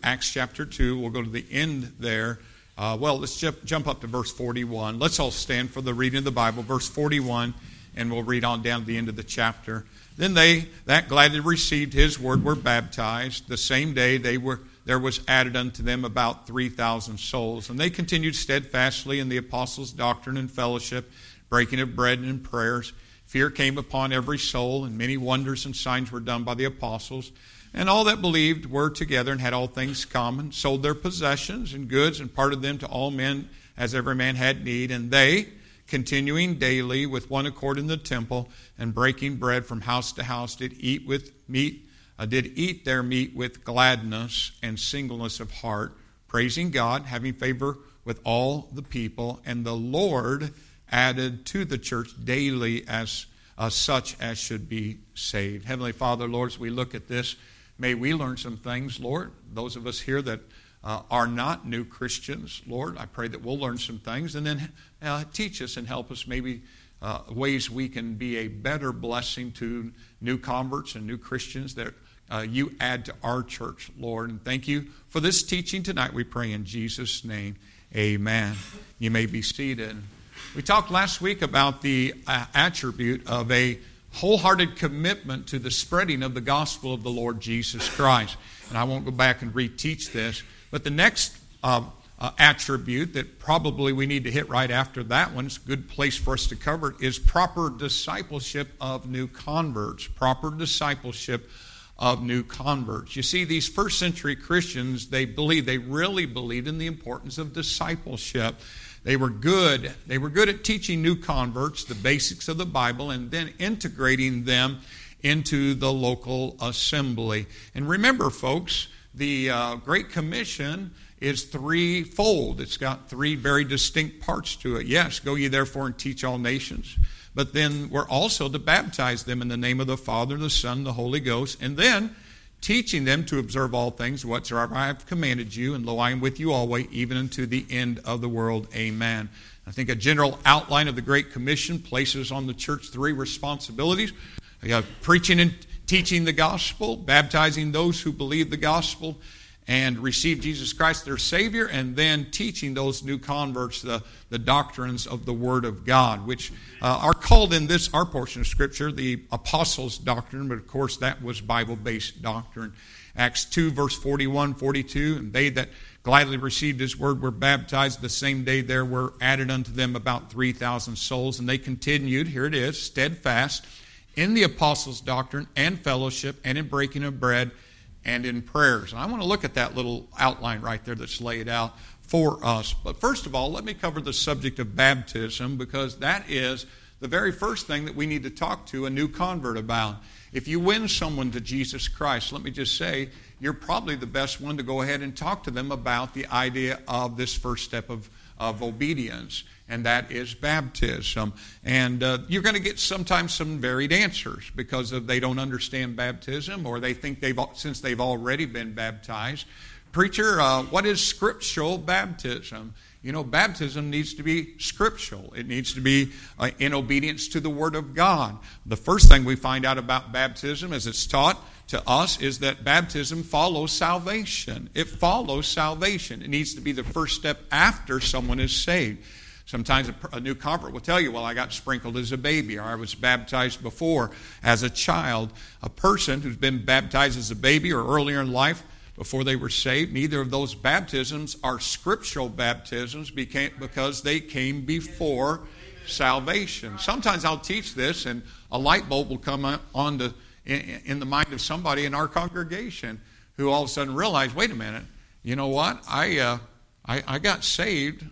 Acts chapter 2. We'll go to the end there. Let's jump up to verse 41. Let's all stand for the reading of the Bible. Verse 41, and we'll read on down to the end of the chapter. Then they that gladly received his word were baptized. The same day there was added unto them about 3,000 souls. And they continued steadfastly in the apostles' doctrine and fellowship, breaking of bread and in prayers. Fear came upon every soul, and many wonders and signs were done by the apostles. And all that believed were together and had all things common, sold their possessions and goods, and parted them to all men as every man had need. And they, continuing daily with one accord in the temple, and breaking bread from house to house, did eat their meat with gladness and singleness of heart, praising God, having favor with all the people. And the Lord added to the church daily as such as should be saved. Heavenly Father, Lord, as we look at this, may we learn some things, Lord. Those of us here that are not new Christians, Lord, I pray that we'll learn some things, and then teach us and help us maybe ways we can be a better blessing to new converts and new Christians that you add to our church, Lord. And thank you for this teaching tonight, we pray in Jesus' name. Amen. You may be seated. We talked last week about the attribute of a wholehearted commitment to the spreading of the gospel of the Lord Jesus Christ. And I won't go back and reteach this, but the next attribute that probably we need to hit right after that one, it's a good place for us to cover it, is proper discipleship of new converts. Proper discipleship of new converts. You see, these first century Christians, they really believed in the importance of discipleship. They were good at teaching new converts the basics of the Bible and then integrating them into the local assembly. And remember, folks, the Great Commission is threefold. It's got three very distinct parts to it. Yes, go ye therefore and teach all nations. But then we're also to baptize them in the name of the Father, the Son, and the Holy Ghost. And then teaching them to observe all things whatsoever I have commanded you, and lo, I am with you always, even unto the end of the world. Amen. I think a general outline of the Great Commission places on the church three responsibilities. Preaching and teaching the gospel, baptizing those who believe the gospel and receive Jesus Christ their Savior, and then teaching those new converts the doctrines of the Word of God, which are called in our portion of Scripture the Apostles' Doctrine, but of course that was Bible-based doctrine. Acts 2, verse 41, 42, and they that gladly received his word were baptized. The same day there were added unto them about 3,000 souls, and they continued, here it is, steadfast in the Apostles' doctrine and fellowship and in breaking of bread and in prayers. And I want to look at that little outline right there that's laid out for us. But first of all, let me cover the subject of baptism, because that is the very first thing that we need to talk to a new convert about. If you win someone to Jesus Christ, let me just say, you're probably the best one to go ahead and talk to them about the idea of this first step of obedience, and that is baptism. And you're going to get sometimes some varied answers because they don't understand baptism, or they think since they've already been baptized. Preacher, what is scriptural baptism? You know, baptism needs to be scriptural. It needs to be in obedience to the Word of God. The first thing we find out about baptism as it's taught to us is that baptism follows salvation. It follows salvation. It needs to be the first step after someone is saved. Sometimes a new convert will tell you, well, I got sprinkled as a baby, or I was baptized before as a child. A person who's been baptized as a baby or earlier in life before they were saved, neither of those baptisms are scriptural baptisms because they came before salvation. Sometimes I'll teach this and a light bulb will come on in the mind of somebody in our congregation who all of a sudden realize, wait a minute, you know what? I got saved,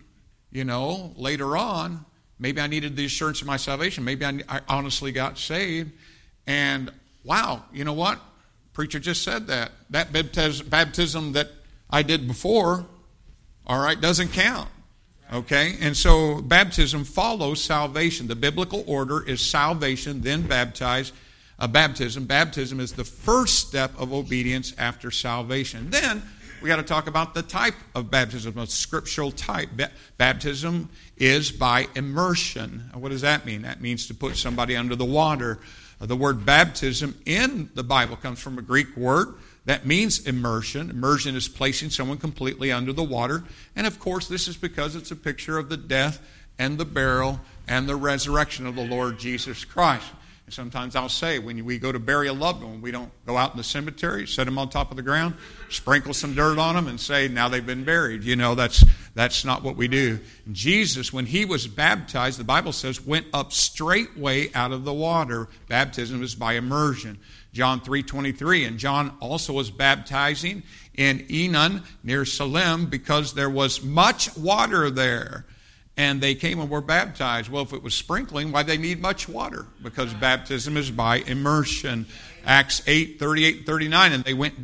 later on. Maybe I needed the assurance of my salvation. Maybe I honestly got saved. And wow, you know what? Preacher just said that. That baptism that I did before, all right, doesn't count. Okay? And so baptism follows salvation. The biblical order is salvation, then baptized. Baptism. Baptism is the first step of obedience after salvation. Then we got to talk about the type of baptism, a scriptural type. Baptism is by immersion. What does that mean? That means to put somebody under the water. The word baptism in the Bible comes from a Greek word that means immersion. Immersion is placing someone completely under the water. And of course, this is because it's a picture of the death and the burial and the resurrection of the Lord Jesus Christ. And sometimes I'll say, when we go to bury a loved one, we don't go out in the cemetery, set them on top of the ground, sprinkle some dirt on them, and say, now they've been buried. You know, that's not what we do. Jesus, when he was baptized, the Bible says, went up straightway out of the water. Baptism is by immersion. John 3:23, and John also was baptizing in Enon near Salem because there was much water there. And they came and were baptized. Well, if it was sprinkling, why they need much water? Because baptism is by immersion. Acts 8:38-39, and they went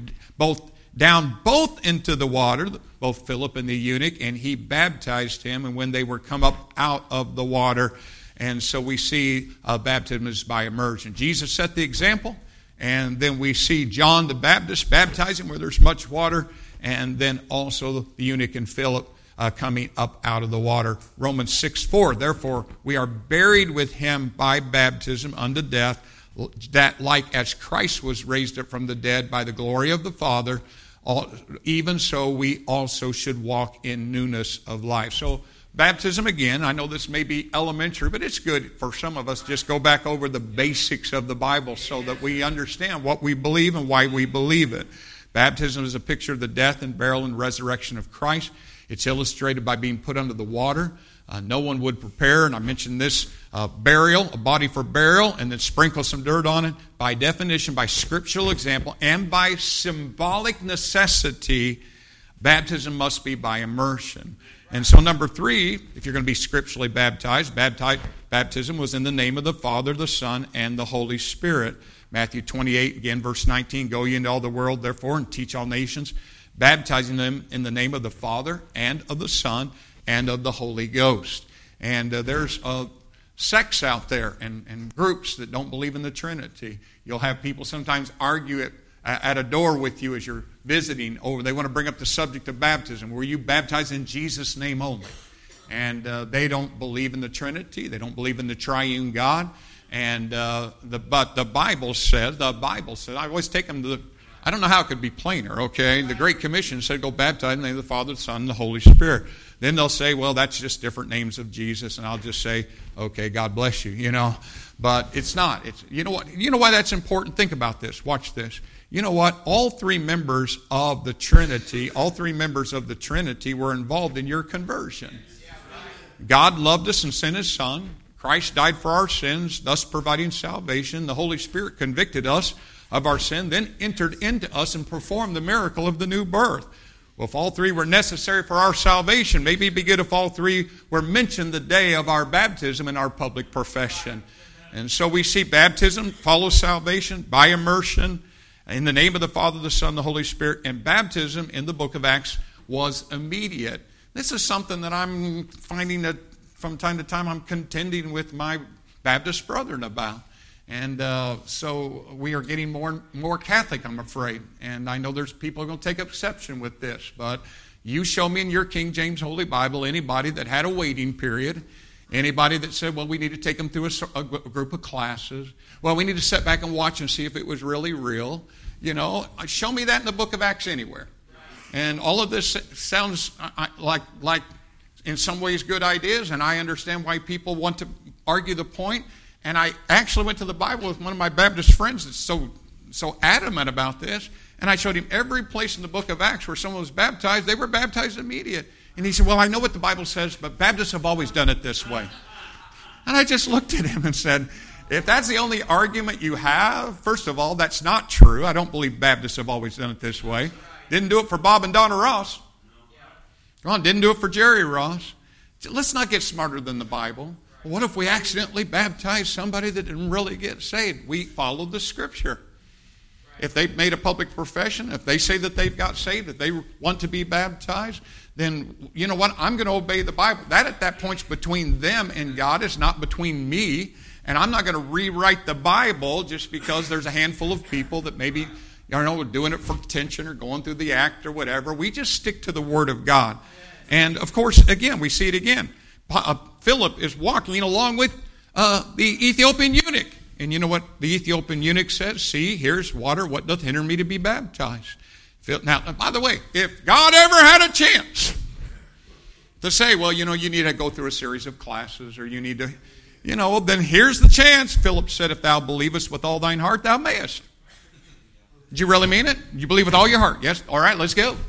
down both into the water, both Philip and the eunuch, and he baptized him. And when they were come up out of the water, and so we see baptism is by immersion. Jesus set the example, and then we see John the Baptist baptizing where there's much water, and then also the eunuch and Philip coming up out of the water. Romans 6:4, therefore we are buried with him by baptism unto death, that like as Christ was raised up from the dead by the glory of the Father, even so we also should walk in newness of life. So baptism, again, I know this may be elementary, but it's good for some of us just go back over the basics of the Bible so that we understand what we believe and why we believe it. Baptism is a picture of the death and burial and resurrection of Christ. It's illustrated by being put under the water. No one would prepare, and I mentioned this, burial, a body for burial, and then sprinkle some dirt on it. By definition, by scriptural example, and by symbolic necessity, baptism must be by immersion. And so number 3, if you're going to be scripturally baptized, baptism was in the name of the Father, the Son, and the Holy Spirit. Matthew 28, again, verse 19, go ye into all the world, therefore, and teach all nations, baptizing them in the name of the Father and of the Son and of the Holy Ghost. And there's sects out there and groups that don't believe in the Trinity. You'll have people sometimes argue at a door with you as you're visiting over. They want to bring up the subject of baptism. Were you baptized in Jesus' name only? And they don't believe in the Trinity. They don't believe in the triune God. And but the Bible says, I always take them to the, I don't know how it could be plainer, okay? The Great Commission said, go baptize in the name of the Father, the Son, and the Holy Spirit. Then they'll say, well, that's just different names of Jesus. And I'll just say, okay, God bless you, you know. But it's not. It's, you know what? You know why that's important? Think about this. Watch this. You know what? All 3 members of the Trinity, were involved in your conversion. God loved us and sent His Son. Christ died for our sins, thus providing salvation. The Holy Spirit convicted us of our sin, then entered into us and performed the miracle of the new birth. Well, if all 3 were necessary for our salvation, maybe it'd be good if all 3 were mentioned the day of our baptism and our public profession. And so we see baptism follows salvation by immersion in the name of the Father, the Son, the Holy Spirit. And baptism in the book of Acts was immediate. This is something that I'm finding that from time to time I'm contending with my Baptist brethren about. And so we are getting more and more Catholic, I'm afraid. And I know there's people who are going to take exception with this. But you show me in your King James Holy Bible anybody that had a waiting period, anybody that said, well, we need to take them through a group of classes. Well, we need to sit back and watch and see if it was really real. You know, show me that in the book of Acts anywhere. And all of this sounds like in some ways good ideas, and I understand why people want to argue the point. And I actually went to the Bible with one of my Baptist friends that's so adamant about this. And I showed him every place in the book of Acts where someone was baptized. They were baptized immediate. And he said, well, I know what the Bible says, but Baptists have always done it this way. And I just looked at him and said, if that's the only argument you have, first of all, that's not true. I don't believe Baptists have always done it this way. Didn't do it for Bob and Donna Ross. Come on, didn't do it for Jerry Ross. Let's not get smarter than the Bible. What if we accidentally baptize somebody that didn't really get saved? We followed the Scripture. If they've made a public profession, if they say that they've got saved, if they want to be baptized, then you know what? I'm going to obey the Bible. That at that point's between them and God. It's not between me. And I'm not going to rewrite the Bible just because there's a handful of people that maybe, doing it for attention or going through the act or whatever. We just stick to the Word of God. And of course, again, we see it again. Philip is walking along with the Ethiopian eunuch. And you know what the Ethiopian eunuch says? See, here's water. What doth hinder me to be baptized? Now, by the way, if God ever had a chance to say, well, you need to go through a series of classes, or you need to, then here's the chance. Philip said, if thou believest with all thine heart, thou mayest. Did you really mean it? You believe with all your heart? Yes. All right, let's go.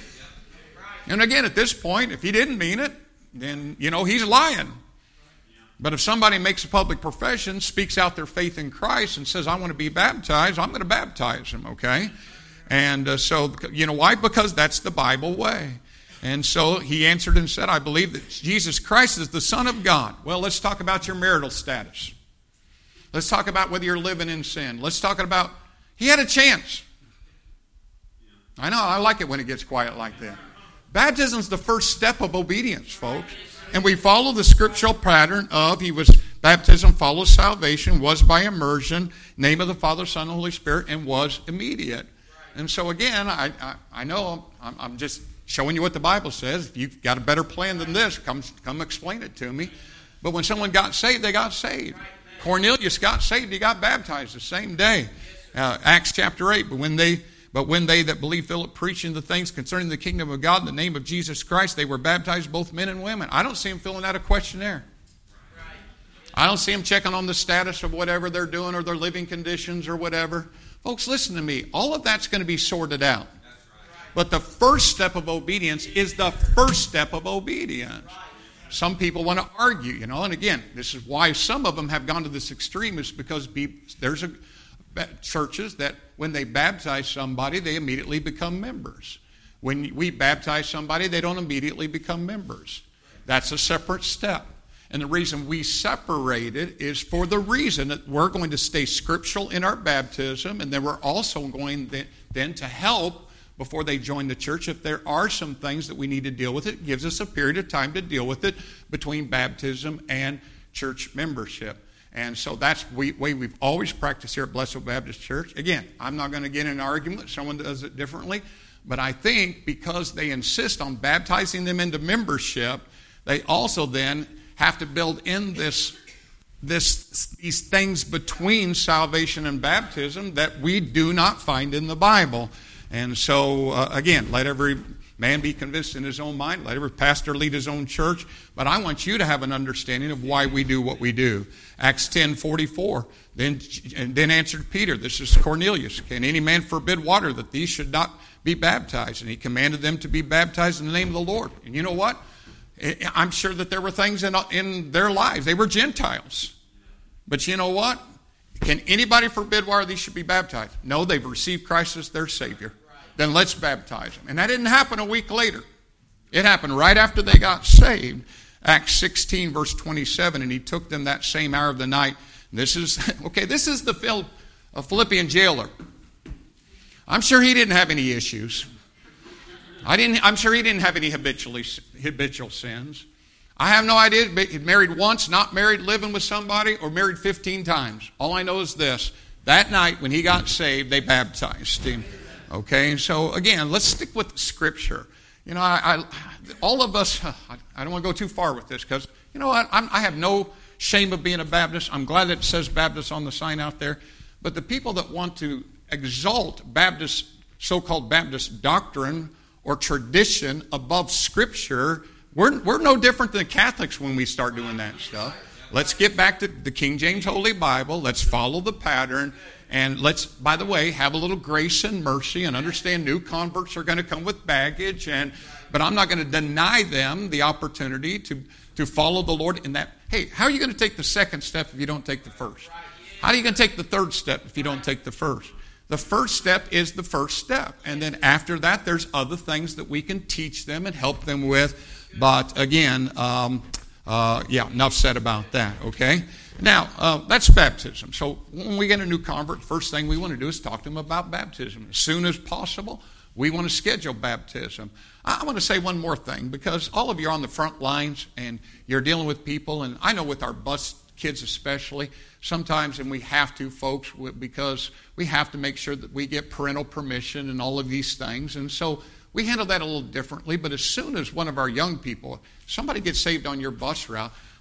And again, at this point, if he didn't mean it, then, he's lying. But if somebody makes a public profession, speaks out their faith in Christ and says, I want to be baptized, I'm going to baptize him, okay? And so, why? Because that's the Bible way. And so he answered and said, I believe that Jesus Christ is the Son of God. Well, let's talk about your marital status. Let's talk about whether you're living in sin. Let's talk about, he had a chance. I know, I like it when it gets quiet like that. Baptism is the first step of obedience, folks. And we follow the scriptural pattern of baptism follows salvation, was by immersion, name of the Father, Son, and Holy Spirit, and was immediate. And so again, I know I'm just showing you what the Bible says. If you've got a better plan than this, come explain it to me. But when someone got saved, they got saved. Cornelius got saved, he got baptized the same day. Acts chapter 8, But when they that believed Philip preaching the things concerning the kingdom of God in the name of Jesus Christ, they were baptized, both men and women. I don't see them filling out a questionnaire. I don't see them checking on the status of whatever they're doing or their living conditions or whatever. Folks, listen to me. All of that's going to be sorted out. But the first step of obedience is the first step of obedience. Some people want to argue, and again, this is why some of them have gone to this extreme, is because there's churches that when they baptize somebody, they immediately become members. When we baptize somebody, they don't immediately become members. That's a separate step. And the reason we separate it is for the reason that we're going to stay scriptural in our baptism, and then we're also going then to help before they join the church. If there are some things that we need to deal with, it gives us a period of time to deal with it between baptism and church membership. And so that's the way we've always practiced here at Blessed Baptist Church. Again, I'm not going to get in an argument. Someone does it differently. But I think because they insist on baptizing them into membership, they also then have to build in these things between salvation and baptism that we do not find in the Bible. And so, again, let every man be convinced in his own mind. Let every pastor lead his own church. But I want you to have an understanding of why we do what we do. Acts 10:44. Then answered Peter, this is Cornelius, can any man forbid water that these should not be baptized? And he commanded them to be baptized in the name of the Lord. And you know what? I'm sure that there were things in their lives. They were Gentiles. But you know what? Can anybody forbid water these should be baptized? No, they've received Christ as their Savior. Then let's baptize them. And that didn't happen a week later. It happened right after they got saved. Acts 16, verse 27, and he took them that same hour of the night. This is the Philippian jailer. I'm sure he didn't have any issues. I'm sure he didn't have any habitual sins. I have no idea. He married once, not married, living with somebody, or married 15 times. All I know is this. That night when he got saved, they baptized him. Okay, so again, let's stick with the Scripture. All of us, I don't want to go too far with this because, I have no shame of being a Baptist. I'm glad that it says Baptist on the sign out there. But the people that want to exalt Baptist, so-called Baptist doctrine or tradition above Scripture, we're no different than Catholics when we start doing that stuff. Let's get back to the King James Holy Bible. Let's follow the pattern. And let's, by the way, have a little grace and mercy and understand new converts are going to come with baggage. But I'm not going to deny them the opportunity to follow the Lord in that. Hey, how are you going to take the second step if you don't take the first? How are you going to take the third step if you don't take the first? The first step is the first step. And then after that, there's other things that we can teach them and help them with. But again, enough said about that, okay? Now, that's baptism. So when we get a new convert, first thing we want to do is talk to them about baptism. As soon as possible, we want to schedule baptism. I want to say one more thing, because all of you are on the front lines and you're dealing with people, and I know with our bus kids especially, sometimes, and we have to, folks, because we have to make sure that we get parental permission and all of these things. And so we handle that a little differently, but as soon as one of our young people, somebody gets saved on your bus route,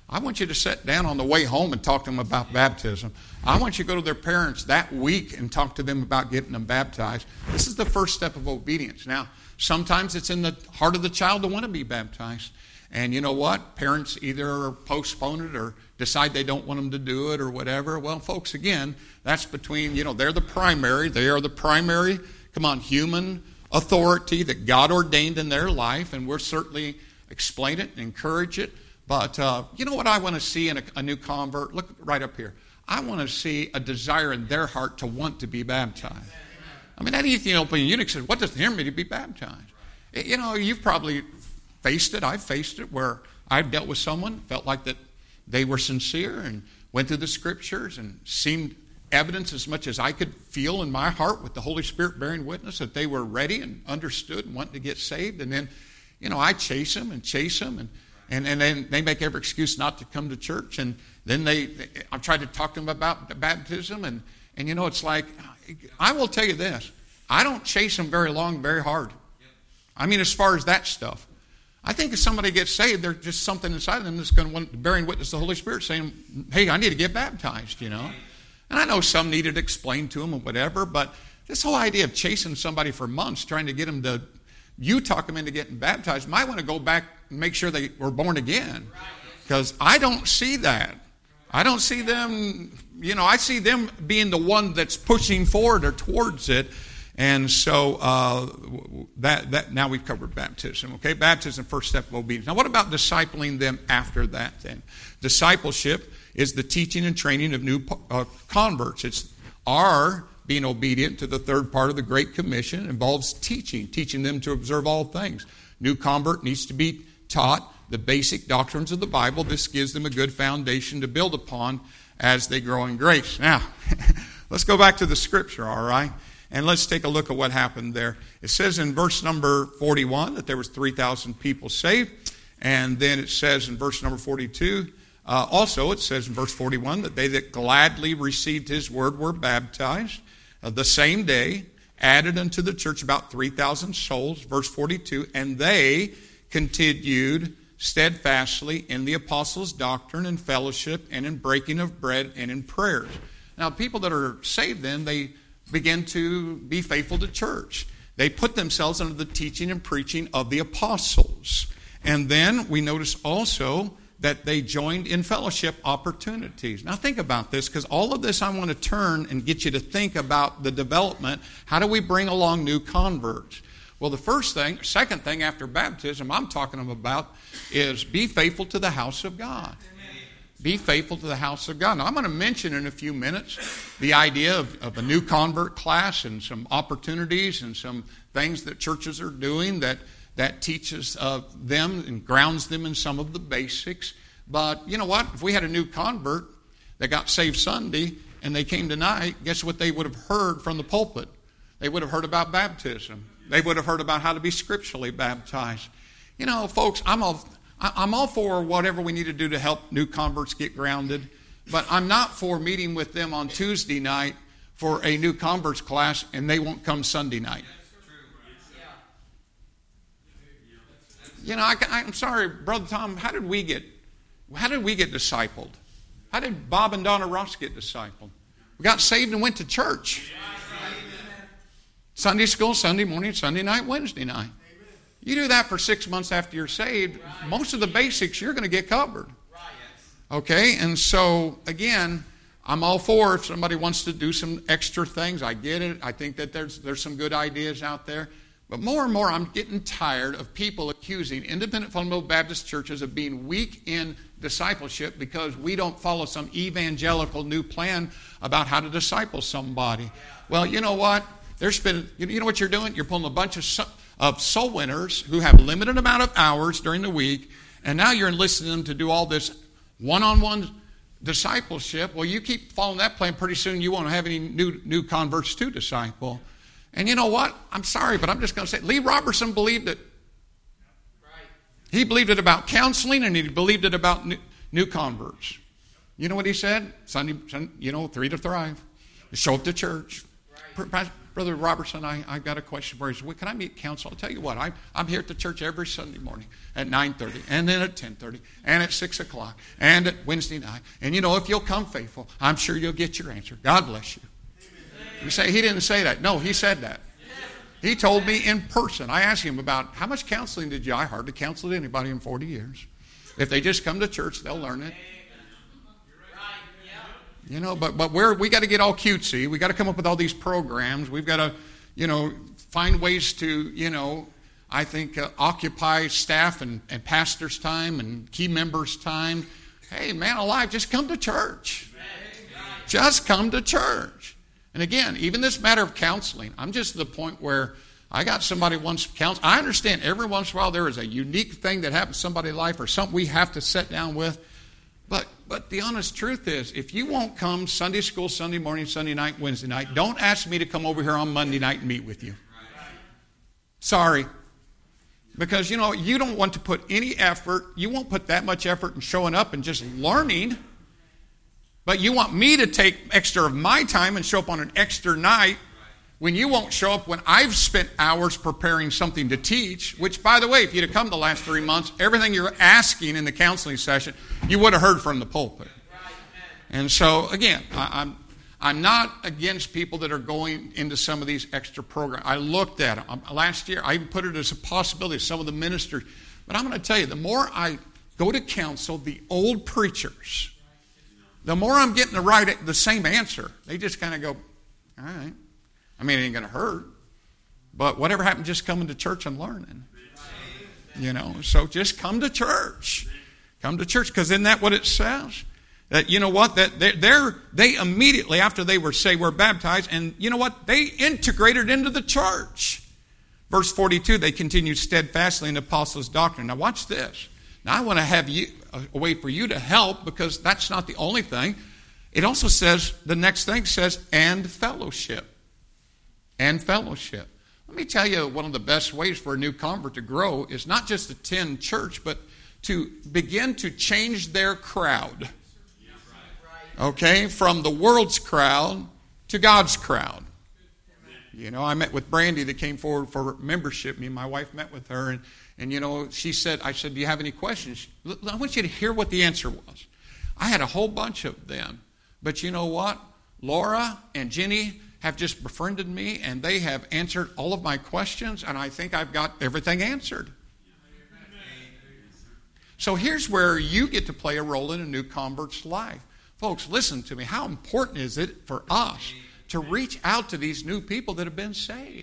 I want you to sit down on the way home and talk to them about baptism. I want you to go to their parents that week and talk to them about getting them baptized. This is the first step of obedience. Now, sometimes it's in the heart of the child to want to be baptized. And you know what? Parents either postpone it or decide they don't want them to do it or whatever. Well, folks, again, that's between, they're the primary. They are the primary, human authority that God ordained in their life. And we'll certainly explain it and encourage it. But you know what I want to see in a new convert? Look right up here. I want to see a desire in their heart to want to be baptized. I mean, that Ethiopian eunuch said, what does it hear me to be baptized? You've probably faced it. I've faced it where I've dealt with someone, felt like that they were sincere and went through the scriptures and seemed evidence as much as I could feel in my heart with the Holy Spirit bearing witness that they were ready and understood and wanted to get saved. And then, I chase them and then they make every excuse not to come to church. And then I've tried to talk to them about baptism. And it's like, I will tell you this. I don't chase them very long, very hard. I mean, as far as that stuff. I think if somebody gets saved, there's just something inside of them that's going to want bearing witness to the Holy Spirit saying, hey, I need to get baptized, And I know some needed explained to them or whatever, but this whole idea of chasing somebody for months, trying to get them to, you talk them into getting baptized, might want to go back and make sure they were born again. Because I don't see that. I don't see them, I see them being the one that's pushing forward or towards it. And so that now we've covered baptism. Okay, baptism, first step of obedience. Now what about discipling them after that then? Discipleship is the teaching and training of new converts. It's our being obedient to the third part of the Great Commission. It involves teaching them to observe all things. New convert needs to be taught the basic doctrines of the Bible. This gives them a good foundation to build upon as they grow in grace. Now, let's go back to the scripture, all right? And let's take a look at what happened there. It says in verse number 41 that there was 3,000 people saved. And then it says in verse number 42, also it says in verse 41 that they that gladly received his word were baptized. The same day added unto the church about 3,000 souls. Verse 42, and they continued steadfastly in the apostles' doctrine and fellowship and in breaking of bread and in prayers. Now, people that are saved then, they begin to be faithful to church. They put themselves under the teaching and preaching of the apostles. And then we notice also that they joined in fellowship opportunities. Now think about this, because all of this I want to turn and get you to think about the development. How do we bring along new converts? Well, the second thing after baptism I'm talking about is be faithful to the house of God. Be faithful to the house of God. Now, I'm going to mention in a few minutes the idea of a new convert class and some opportunities and some things that churches are doing that teaches them and grounds them in some of the basics. But you know what? If we had a new convert that got saved Sunday and they came tonight, guess what they would have heard from the pulpit? They would have heard about baptism. They would have heard about how to be scripturally baptized. Folks, I'm all for whatever we need to do to help new converts get grounded, but I'm not for meeting with them on Tuesday night for a new converts class and they won't come Sunday night. I'm sorry, Brother Tom, how did we get discipled? How did Bob and Donna Ross get discipled? We got saved and went to church. Sunday school, Sunday morning, Sunday night, Wednesday night. You do that for 6 months after you're saved, most of the basics you're going to get covered. Okay, and so, again, I'm all for if somebody wants to do some extra things. I get it. I think that there's some good ideas out there. But more and more, I'm getting tired of people accusing independent fundamental Baptist churches of being weak in discipleship because we don't follow some evangelical new plan about how to disciple somebody. Well, you know what? You know what you're doing? You're pulling a bunch of soul winners who have a limited amount of hours during the week, and now you're enlisting them to do all this one-on-one discipleship. Well, you keep following that plan, pretty soon you won't have any new converts to disciple. And you know what? I'm sorry, but I'm just going to say, Lee Robertson believed it. He believed it about counseling, and he believed it about new converts. You know what he said? Sunday, 3 to thrive. Show up to church. Brother Robertson, I've got a question for you. He said, well, can I meet counsel? I'll tell you what, I'm here at the church every Sunday morning at 9:30, and then at 10:30, and at 6 o'clock, and at Wednesday night. And if you'll come faithful, I'm sure you'll get your answer. God bless you. You say, he didn't say that. No, he said that. He told me in person. I asked him about, how much counseling did you? I hardly counseled anybody in 40 years. If they just come to church, they'll learn it. But we got to get all cutesy. We got to come up with all these programs. We've got to, find ways to, I think, occupy staff and pastors' time and key members' time. Hey, man alive, just come to church. Just come to church. And again, even this matter of counseling, I'm just at the point where I got somebody once counsel. I understand every once in a while there is a unique thing that happens in somebody's life or something we have to sit down with. But the honest truth is, if you won't come Sunday school, Sunday morning, Sunday night, Wednesday night, don't ask me to come over here on Monday night and meet with you. Sorry. Because, you don't want to put any effort. You won't put that much effort in showing up and just learning. But you want me to take extra of my time and show up on an extra night when you won't show up when I've spent hours preparing something to teach, which, by the way, if you'd have come the last 3 months, everything you're asking in the counseling session, you would have heard from the pulpit. And so, again, I'm not against people that are going into some of these extra programs. I looked at them. Last year, I even put it as a possibility of some of the ministers. But I'm going to tell you, the more I go to counsel the old preachers, the more I'm getting the same answer. They just kind of go, all right. I mean, it ain't going to hurt. But whatever happened, just coming to church and learning. So just come to church. Come to church, because isn't that what it says? That, that they immediately, after they were saved, were baptized, and they integrated into the church. Verse 42, they continued steadfastly in the apostles' doctrine. Now watch this. Now I want to have a way for you to help, because that's not the only thing. It also says, the next thing says, and fellowship. And fellowship. Let me tell you, one of the best ways for a new convert to grow is not just to attend church, but to begin to change their crowd. Okay? From the world's crowd to God's crowd. I met with Brandy that came forward for membership. Me and my wife met with her, and she said, I said, do you have any questions? I want you to hear what the answer was. I had a whole bunch of them. But you know what? Laura and Jenny have just befriended me, and they have answered all of my questions, and I think I've got everything answered. So here's where you get to play a role in a new convert's life. Folks, listen to me. How important is it for us to reach out to these new people that have been saved?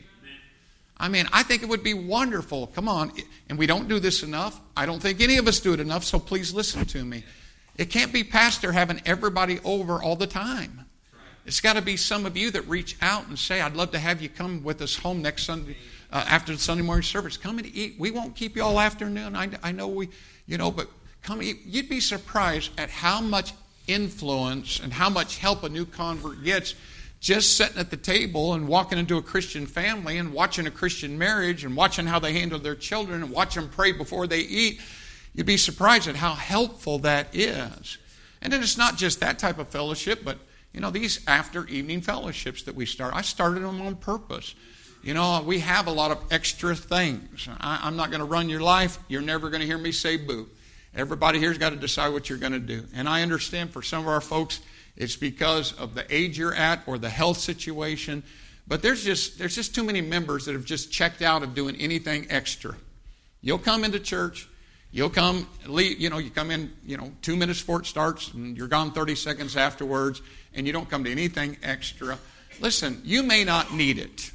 I mean, I think it would be wonderful. Come on. And we don't do this enough. I don't think any of us do it enough, so please listen to me. It can't be pastor having everybody over all the time. It's got to be some of you that reach out and say, I'd love to have you come with us home next Sunday after the Sunday morning service. Come and eat. We won't keep you all afternoon. I know but come eat. You'd be surprised at how much influence and how much help a new convert gets just sitting at the table and walking into a Christian family and watching a Christian marriage and watching how they handle their children and watch them pray before they eat. You'd be surprised at how helpful that is. And then it's not just that type of fellowship, but these after-evening fellowships that we start, I started them on purpose. We have a lot of extra things. I'm not going to run your life. You're never going to hear me say boo. Everybody here's got to decide what you're going to do. And I understand for some of our folks, it's because of the age you're at or the health situation. But there's just too many members that have just checked out of doing anything extra. You'll come into church. You'll come, you come in, 2 minutes before it starts, and you're gone 30 seconds afterwards, and you don't come to anything extra. Listen, you may not need it.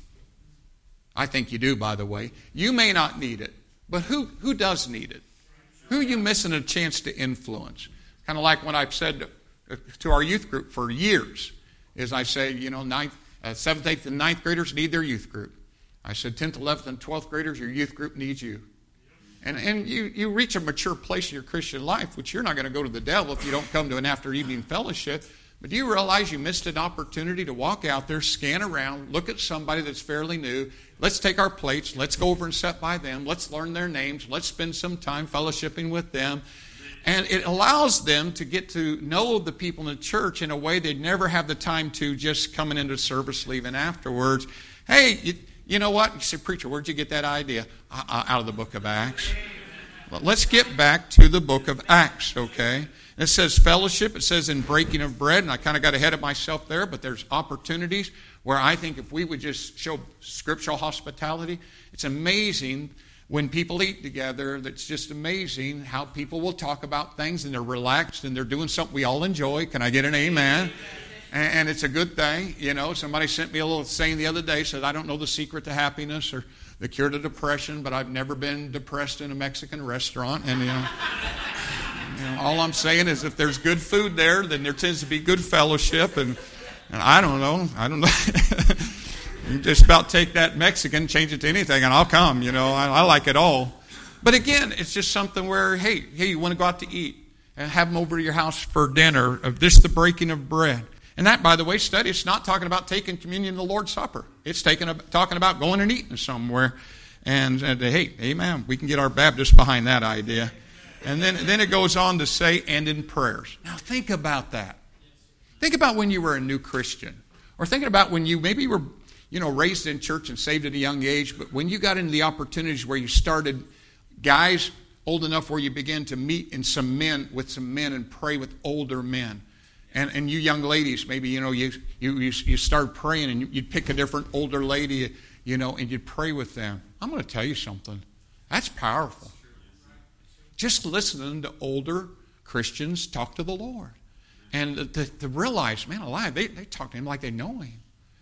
I think you do, by the way. You may not need it. But who does need it? Who are you missing a chance to influence? Kind of like what I've said to our youth group for years, is I say, 7th, 8th, and 9th graders need their youth group. I said 10th, 11th, and 12th graders, your youth group needs you. And you reach a mature place in your Christian life, which you're not going to go to the devil if you don't come to an after-evening fellowship. But do you realize you missed an opportunity to walk out there, scan around, look at somebody that's fairly new. Let's take our plates. Let's go over and sit by them. Let's learn their names. Let's spend some time fellowshipping with them. And it allows them to get to know the people in the church in a way they'd never have the time to just coming into service, leaving afterwards. Hey, you know what? You say, preacher, where'd you get that idea? Out of the book of Acts. Well, let's get back to the book of Acts, okay? It says fellowship. It says in breaking of bread, and I kind of got ahead of myself there, but there's opportunities where I think if we would just show scriptural hospitality, it's amazing when people eat together. That's just amazing how people will talk about things and they're relaxed and they're doing something we all enjoy. Can I get an amen? And it's a good thing. You know, somebody sent me a little saying the other day, said, I don't know the secret to happiness or the cure to depression, but I've never been depressed in a Mexican restaurant. And, all I'm saying is if there's good food there, then there tends to be good fellowship. And I don't know. You just about take that Mexican, change it to anything, and I'll come. I like it all. But again, it's just something where, hey, you want to go out to eat and have them over to your house for dinner, of this the breaking of bread. And that, by the way, study, it's not talking about taking communion in the Lord's Supper. It's talking about going and eating somewhere. And hey, amen, we can get our Baptists behind that idea. And then it goes on to say, and in prayers. Now think about that. Think about when you were a new Christian. Or thinking about when you maybe were, raised in church and saved at a young age, but when you got into the opportunities where you started, guys old enough where you began to meet with some men and pray with older men. And you young ladies, maybe, you start praying and you'd pick a different older lady, and you'd pray with them. I'm going to tell you something. That's powerful. Just listening to older Christians talk to the Lord. And to realize, man alive, they talk to Him like they know Him.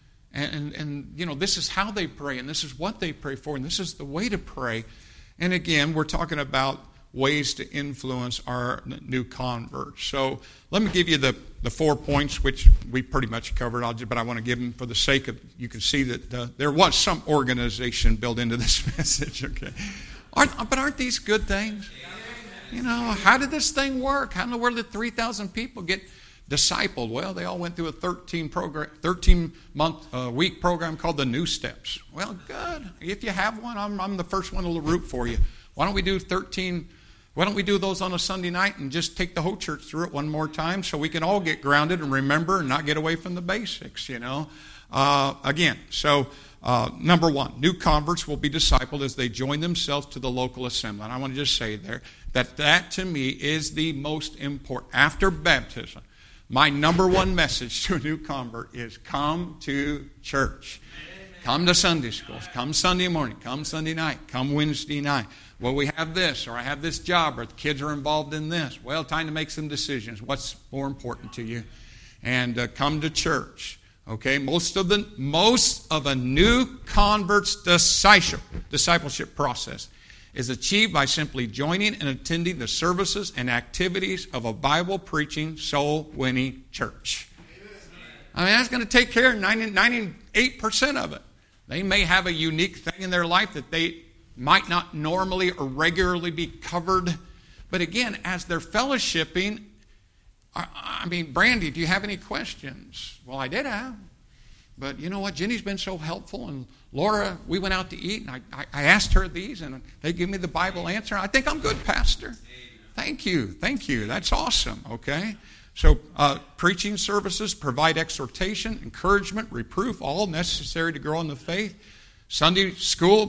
And this is how they pray, and this is what they pray for, and this is the way to pray. And again, we're talking about ways to influence our new converts. So let me give you the 4 points, which we pretty much covered, but I want to give them for the sake of, you can see that there was some organization built into this message, okay? But aren't these good things? How did this thing work? How in the world did 3,000 people get discipled? Well, they all went through a 13-month week program called the New Steps. Well, good. If you have one, I'm the first one to root for you. Why don't we do those on a Sunday night and just take the whole church through it one more time so we can all get grounded and remember and not get away from the basics, Number one, new converts will be discipled as they join themselves to the local assembly. And I want to just say there that to me is the most important. After baptism, my number one message to a new convert is come to church. Come to Sunday schools. Come Sunday morning. Come Sunday night. Come Wednesday night. Well, we have this, or I have this job, or the kids are involved in this. Well, time to make some decisions. What's more important to you? And come to church. Okay, most of a new convert's discipleship process is achieved by simply joining and attending the services and activities of a Bible-preaching, soul-winning church. I mean, that's going to take care of 98% of it. They may have a unique thing in their life that they might not normally or regularly be covered. But again, as they're fellowshipping, Brandy, do you have any questions? Well, I did have. But you know what? Jenny's been so helpful. And Laura, we went out to eat, and I asked her these, and they gave me the Bible answer. I think I'm good, Pastor. Thank you. That's awesome, okay? So preaching services provide exhortation, encouragement, reproof, all necessary to grow in the faith. Sunday school,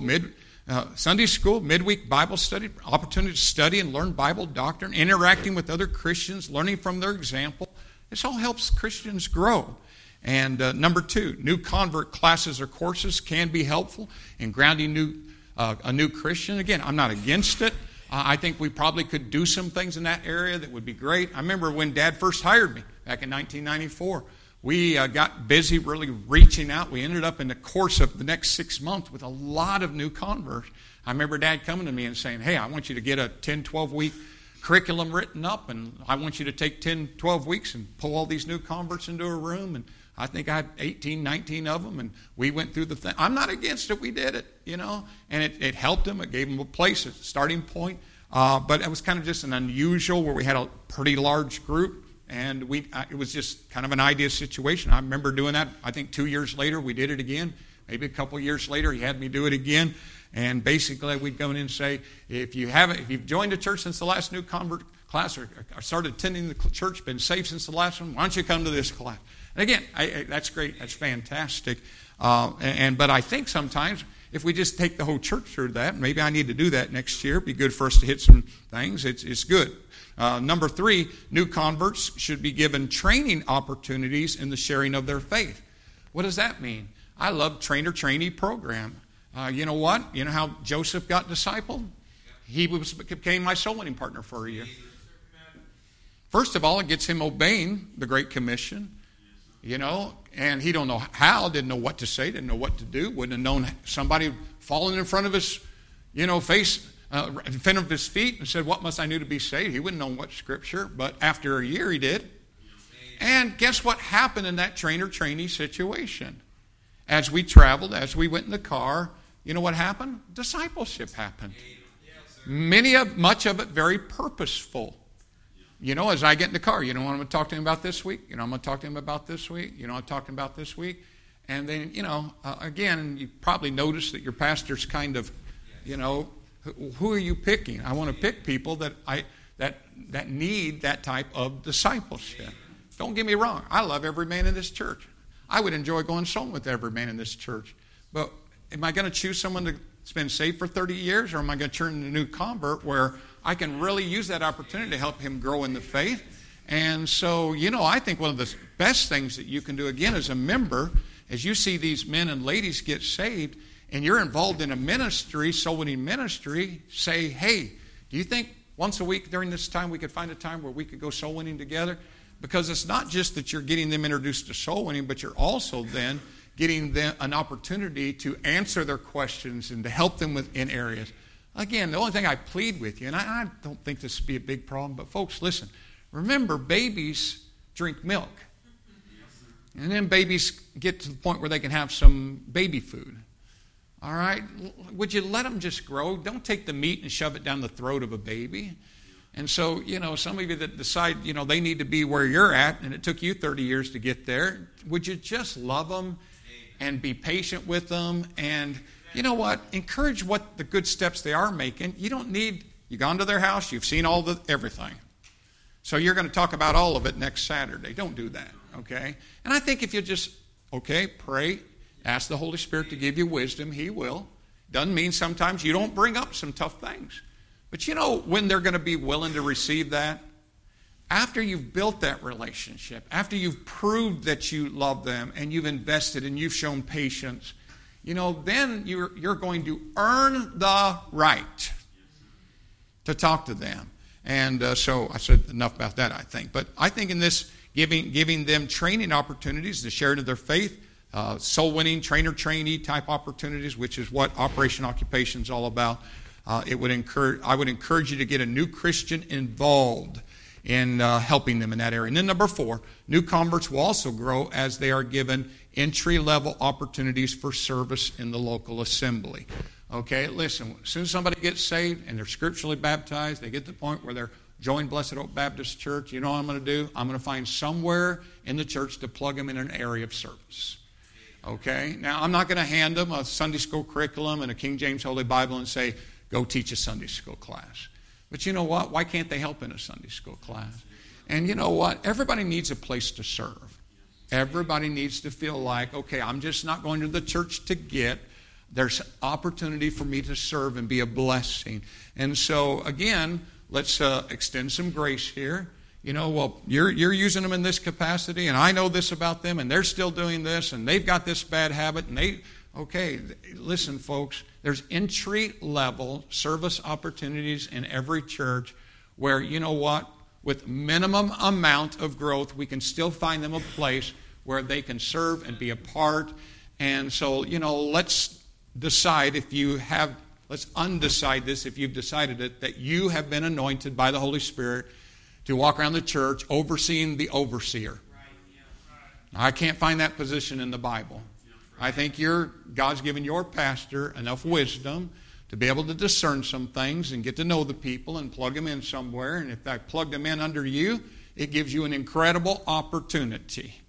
midweek Bible study, opportunity to study and learn Bible doctrine, interacting with other Christians, learning from their example. This all helps Christians grow. And number 2, new convert classes or courses can be helpful in grounding a new Christian. Again, I'm not against it. I think we probably could do some things in that area that would be great. I remember when Dad first hired me back in 1994. We got busy really reaching out. We ended up in the course of the next 6 months with a lot of new converts. I remember Dad coming to me and saying, hey, I want you to get a 10, 12-week curriculum written up, and I want you to take 10, 12 weeks and pull all these new converts into a room. And I think I had 18, 19 of them, and we went through the thing. I'm not against it. We did it, and it helped them. It gave them a place, a starting point. But it was kind of just an unusual where we had a pretty large group, and it was just kind of an idea situation. I remember doing that. I think 2 years later, we did it again. Maybe a couple years later, he had me do it again. And basically, we'd go in and say, if you've joined a church since the last new convert class or started attending the church, been saved since the last one, why don't you come to this class? And again, that's great. That's fantastic. But I think sometimes if we just take the whole church through that, maybe I need to do that next year. It'd be good for us to hit some things. It's good. Number 3, new converts should be given training opportunities in the sharing of their faith. What does that mean? I love trainer-trainee program. You know what? You know how Joseph got discipled? He became my soul winning partner for a year. First of all, it gets him obeying the Great Commission, and he don't know how, didn't know what to say, didn't know what to do, wouldn't have known somebody falling in front of his, face, in front of his feet and said, what must I do to be saved? He wouldn't know what scripture, but after a year he did. And guess what happened in that trainer-trainee situation? As we traveled, as we went in the car, you know what happened? Discipleship happened. Much of it very purposeful. As I get in the car, what I'm going to talk to him about this week? I'm going to talk to him about this week? I'm talking about this week? And then, again, you probably notice that your pastor's kind of, who are you picking? I want to pick people that need that type of discipleship. Don't get me wrong. I love every man in this church. I would enjoy going soul with every man in this church. But am I going to choose someone that's been saved for 30 years, or am I going to turn into a new convert where I can really use that opportunity to help him grow in the faith? And so, I think one of the best things that you can do, again, as a member, as you see these men and ladies get saved, and you're involved in a ministry, soul winning ministry, say, hey, do you think once a week during this time we could find a time where we could go soul winning together? Because it's not just that you're getting them introduced to soul winning, but you're also then getting them an opportunity to answer their questions and to help them in areas. Again, the only thing I plead with you, and I don't think this would be a big problem, but folks, listen. Remember, babies drink milk. And then babies get to the point where they can have some baby food. All right? Would you let them just grow? Don't take the meat and shove it down the throat of a baby. And so, some of you that decide, they need to be where you're at, and it took you 30 years to get there, would you just love them and be patient with them? And you know what? Encourage what the good steps they are making. You don't need, you've gone to their house, you've seen everything. So you're going to talk about all of it next Saturday. Don't do that, okay? And I think if you just, pray, ask the Holy Spirit to give you wisdom, He will. Doesn't mean sometimes you don't bring up some tough things. But when they're going to be willing to receive that? After you've built that relationship, after you've proved that you love them and you've invested and you've shown patience, then you're going to earn the right to talk to them. And so I said enough about that, I think. But I think in this, giving them training opportunities, the sharing of their faith, soul-winning, trainer-trainee type opportunities, which is what Operation Occupation is all about. I would encourage you to get a new Christian involved in helping them in that area. And then number 4, new converts will also grow as they are given entry-level opportunities for service in the local assembly. Okay, listen, as soon as somebody gets saved and they're scripturally baptized, they get to the point where they're joined Blessed Hope Baptist Church, you know what I'm going to do? I'm going to find somewhere in the church to plug them in an area of service. Okay, now I'm not going to hand them a Sunday school curriculum and a King James Holy Bible and say, go teach a Sunday school class. But you know what? Why can't they help in a Sunday school class? And you know what? Everybody needs a place to serve. Everybody needs to feel like, okay, I'm just not going to the church to get. There's opportunity for me to serve and be a blessing. And so, again, let's extend some grace here. You're using them in this capacity, and I know this about them, and they're still doing this, and they've got this bad habit, and listen, folks, there's entry-level service opportunities in every church where, you know what, with minimum amount of growth, we can still find them a place where they can serve and be a part. And so, let's decide let's undecide this if you've decided it, that you have been anointed by the Holy Spirit to walk around the church overseeing the overseer. Now, I can't find that position in the Bible. I think God's given your pastor enough wisdom to be able to discern some things and get to know the people and plug them in somewhere. And if I plug them in under you, it gives you an incredible opportunity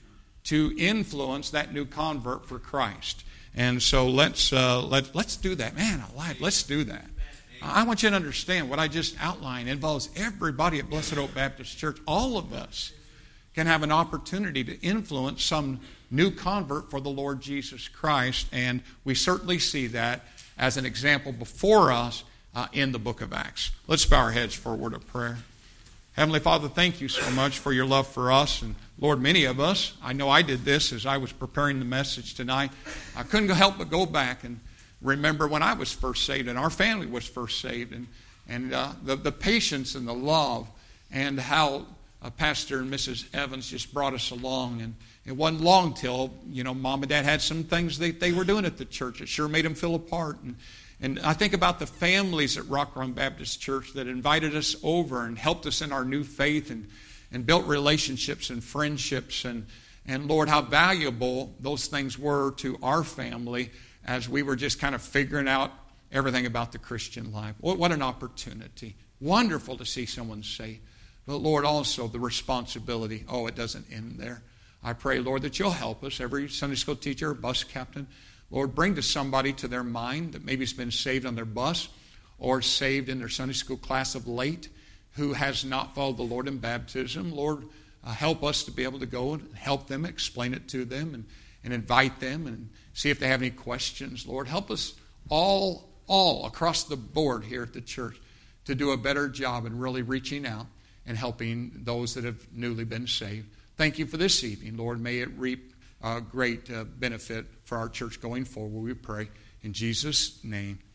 to influence that new convert for Christ. And so let's do that. Man alive, let's do that. I want you to understand what I just outlined involves everybody at Blessed Hope Baptist Church, all of us. can have an opportunity to influence some new convert for the Lord Jesus Christ. And we certainly see that as an example before us in the book of Acts. Let's bow our heads for a word of prayer. Heavenly Father, thank you so much for your love for us. And Lord, many of us, I know I did this as I was preparing the message tonight. I couldn't help but go back and remember when I was first saved and our family was first saved. And the patience and the love and how Pastor and Mrs. Evans just brought us along. And it wasn't long till, Mom and Dad had some things they were doing at the church. It sure made them feel apart. And I think about the families at Rock Run Baptist Church that invited us over and helped us in our new faith and built relationships and friendships. And Lord, how valuable those things were to our family as we were just kind of figuring out everything about the Christian life. What an opportunity. Wonderful to see someone saved. But Lord, also the responsibility. It doesn't end there. I pray, Lord, that you'll help us, every Sunday school teacher, bus captain. Lord, bring to somebody to their mind that maybe has been saved on their bus or saved in their Sunday school class of late who has not followed the Lord in baptism. Lord, help us to be able to go and help them, explain it to them, and invite them and see if they have any questions. Lord, help us all across the board here at the church to do a better job in really reaching out and helping those that have newly been saved. Thank you for this evening, Lord. May it reap great benefit for our church going forward, we pray. In Jesus' name.